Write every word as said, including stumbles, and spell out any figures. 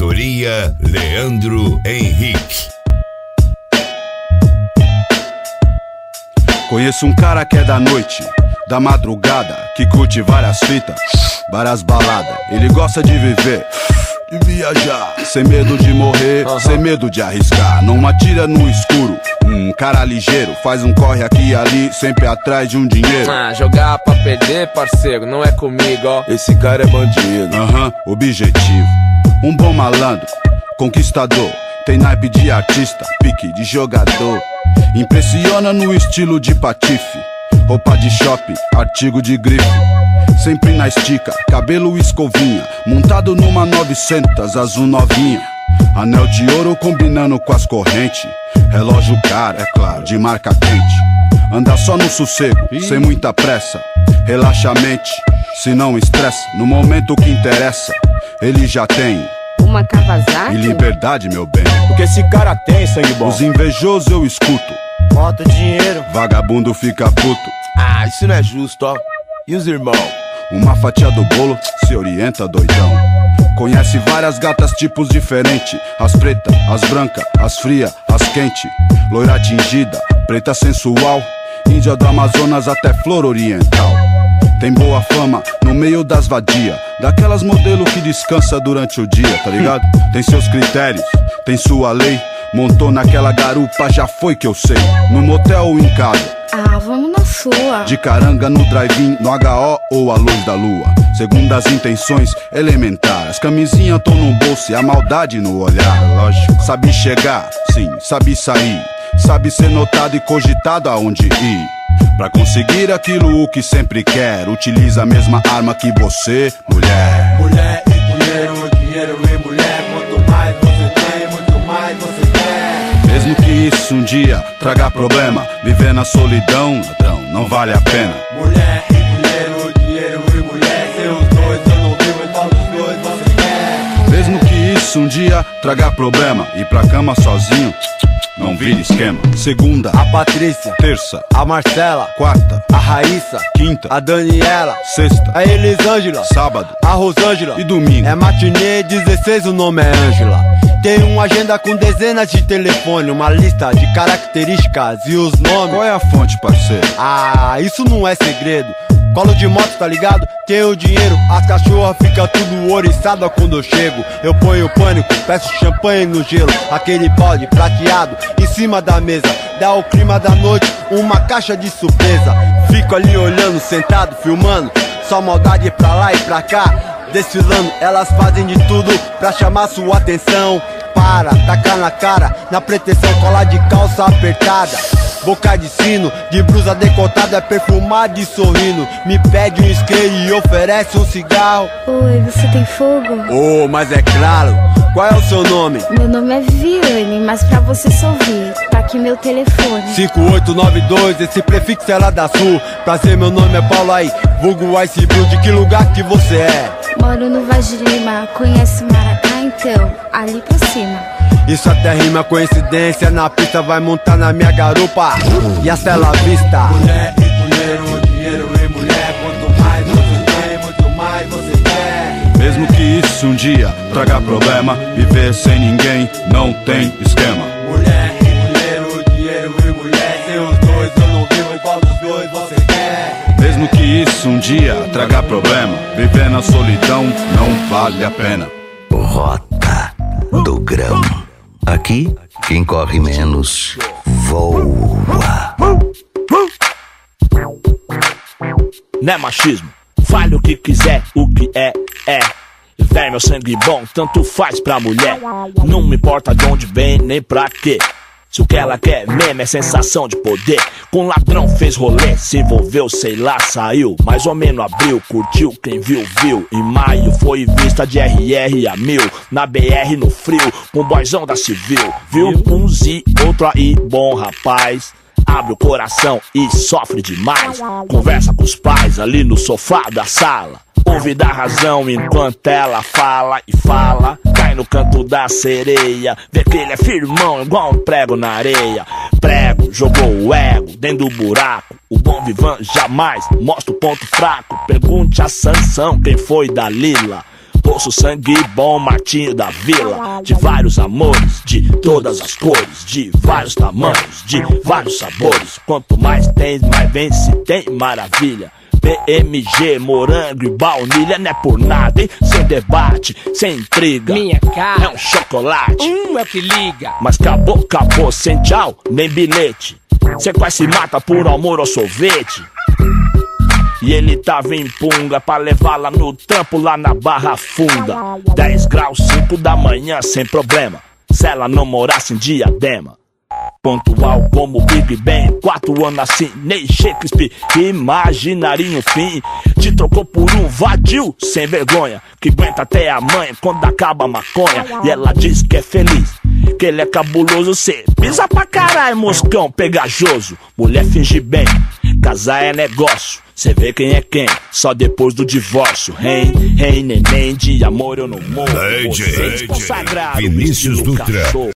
Editoria Leandro Henrique. Conheço um cara que é da noite, da madrugada, que curte várias fitas, várias baladas. Ele gosta de viver, de viajar, sem medo de morrer, uhum. sem medo de arriscar. Não atira no escuro, um cara ligeiro, faz um corre aqui e ali, sempre atrás de um dinheiro. Ah, jogar pra perder, parceiro, não é comigo, ó. Esse cara é bandido. Aham, uhum, objetivo. Um bom malandro, conquistador, tem naipe de artista, pique de jogador. Impressiona no estilo de patife, roupa de shopping, artigo de grife. Sempre na estica, cabelo escovinha, montado numa novecentos azul novinha. Anel de ouro combinando com as correntes, relógio caro, é claro, de marca quente. Anda só no sossego, Ih. sem muita pressa, relaxa a mente, se não estressa. No momento que interessa, ele já tem uma Kawasaki e liberdade, meu bem. O que esse cara tem, sangue bom? Os invejosos eu escuto, bota dinheiro, vagabundo fica puto. Ah, isso não é justo, ó. E os irmãos? Uma fatia do bolo, se orienta, doidão. Conhece várias gatas, tipos diferentes. As pretas, as brancas, as frias, as quentes. Loira tingida, preta sensual, índia do Amazonas até flor oriental. Tem boa fama no meio das vadias, daquelas modelo que descansa durante o dia, tá ligado? Tem seus critérios, tem sua lei. Montou naquela garupa, já foi que eu sei. No motel ou em casa? Ah, vamos na sua. De caranga no drive-in, no H O ou a luz da lua. Segundo as intenções elementares, as camisinhas tão no bolso e a maldade no olhar. Lógico. Sabe chegar, sim, sabe sair. Sabe ser notado e cogitado aonde ir. Pra conseguir aquilo o que sempre quer, utiliza a mesma arma que você, mulher. Mulher e dinheiro, dinheiro e mulher. Quanto mais você tem, muito mais você quer. Mesmo que isso um dia traga problema, viver na solidão, ladrão, não vale a pena. Mulher e dinheiro, dinheiro e mulher. Seus dois eu não vivo, qual dos dois você quer? Mesmo que isso um dia traga problema, ir pra cama sozinho, não vira esquema. Segunda, a Patrícia. Terça, a Marcela. Quarta, a Raíssa. Quinta, a Daniela. Sexta, a Elisângela. Sábado, a Rosângela. E domingo é matinê dezesseis, o nome é Ângela. Tem uma agenda com dezenas de telefone, uma lista de características e os nomes. Qual é a fonte, parceiro? Ah, isso não é segredo. Colo de moto, tá ligado? Tenho dinheiro, as cachorras ficam tudo oriçada quando eu chego. Eu ponho pânico, peço champanhe no gelo, aquele balde prateado em cima da mesa. Dá o clima da noite, uma caixa de surpresa. Fico ali olhando, sentado, filmando, só maldade pra lá e pra cá. Desfilando, elas fazem de tudo pra chamar sua atenção. Para, tacar na cara, na pretensão, colar de calça apertada. Boca de sino, de blusa decotada, perfumada e sorrindo. Me pede um isqueiro e oferece um cigarro. Oi, você tem fogo? Oh, mas é claro. Qual é o seu nome? Meu nome é Viviane, mas pra você só ouvir, tá aqui meu telefone. cinco oito nove dois, esse prefixo é lá da Sul. Prazer, meu nome é Paulo aí, vulgo Ice Blue. De que lugar que você é? Moro no Vaz de Lima, conhece Maracá então? Ali pra cima. Isso até rima, coincidência. Na pista vai montar na minha garupa e hasta la vista. Mulher e dinheiro, dinheiro e mulher. Quanto mais você tem, muito mais você quer. Mesmo que isso um dia traga problema, viver sem ninguém não tem esquema. Mulher e dinheiro, dinheiro e mulher. Seus dois eu não vivo, qual dos dois você quer? Mesmo que isso um dia traga problema, viver na solidão não vale a pena. Rota do Grão. Aqui, quem corre menos voa. Não é machismo, fale o que quiser, o que é, é. Véi, meu sangue bom, tanto faz pra mulher. Não me importa de onde vem, nem pra quê. Se o que ela quer mesmo é sensação de poder. Com ladrão fez rolê, se envolveu, sei lá, saiu. Mais ou menos abril, curtiu, quem viu, viu. Em maio foi vista de R R a mil. Na B R no frio, com boyzão da civil. Viu um Z, outro aí, bom rapaz. Abre o coração e sofre demais. Conversa com os pais ali no sofá da sala. Ouve da razão enquanto ela fala e fala. Cai no canto da sereia. Vê que ele é firmão igual um prego na areia. Prego, jogou o ego dentro do buraco. O bom vivan jamais mostra o ponto fraco. Pergunte a Sansão quem foi Dalila. Poço sangue bom, Martinho da Vila. De vários amores, de todas as cores, de vários tamanhos, de vários sabores. Quanto mais tem, mais vem, se tem maravilha. P M G, morango e baunilha, não é por nada, hein? Sem debate, sem intriga. Minha cara é um chocolate, um é o que liga. Mas acabou, acabou, sem tchau, nem bilhete. Cê quase se mata por amor ao sorvete. E ele tava em punga pra levá-la no trampo lá na Barra Funda. Dez graus, cinco da manhã, sem problema, se ela não morasse em Diadema. Pontual como Big Ben, quatro anos assim, nem Shakespeare, imaginaria um fim. Te trocou por um vadio sem vergonha, que aguenta até a mãe quando acaba a maconha. E ela diz que é feliz, que ele é cabuloso. Cê pisa pra caralho, moscão pegajoso. Mulher finge bem, casar é negócio. Cê vê quem é quem, só depois do divórcio. Rei, rei, neném, de amor eu não morro. Vocês consagraram Vinícius Dutra.